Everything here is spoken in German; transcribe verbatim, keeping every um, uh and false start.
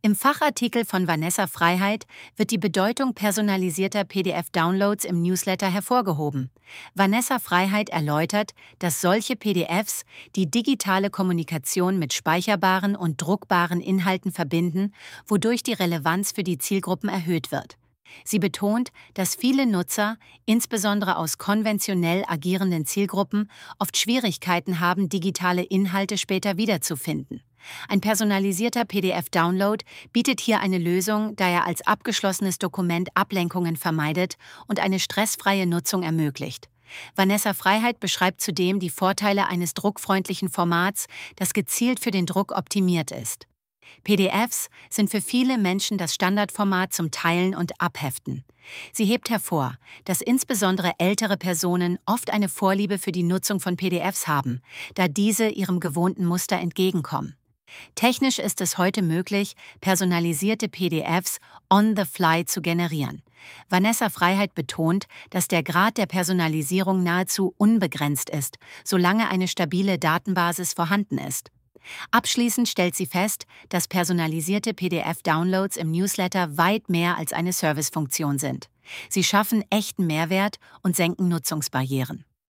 Im Fachartikel von Vanessa Freiheit wird die Bedeutung personalisierter P D F-Downloads im Newsletter hervorgehoben. Vanessa Freiheit erläutert, dass solche P D Fs die digitale Kommunikation mit speicherbaren und druckbaren Inhalten verbinden, wodurch die Relevanz für die Zielgruppen erhöht wird. Sie betont, dass viele Nutzer, insbesondere aus konventionell agierenden Zielgruppen, oft Schwierigkeiten haben, digitale Inhalte später wiederzufinden. Ein personalisierter P D F-Download bietet hier eine Lösung, da er als abgeschlossenes Dokument Ablenkungen vermeidet und eine stressfreie Nutzung ermöglicht. Vanessa Freiheit beschreibt zudem die Vorteile eines druckfreundlichen Formats, das gezielt für den Druck optimiert ist. P D Fs sind für viele Menschen das Standardformat zum Teilen und Abheften. Sie hebt hervor, dass insbesondere ältere Personen oft eine Vorliebe für die Nutzung von P D Fs haben, da diese ihrem gewohnten Muster entgegenkommen. Technisch ist es heute möglich, personalisierte P D Fs on the fly zu generieren. Vanessa Freiheit betont, dass der Grad der Personalisierung nahezu unbegrenzt ist, solange eine stabile Datenbasis vorhanden ist. Abschließend stellt sie fest, dass personalisierte P D F-Downloads im Newsletter weit mehr als eine Servicefunktion sind. Sie schaffen echten Mehrwert und senken Nutzungsbarrieren.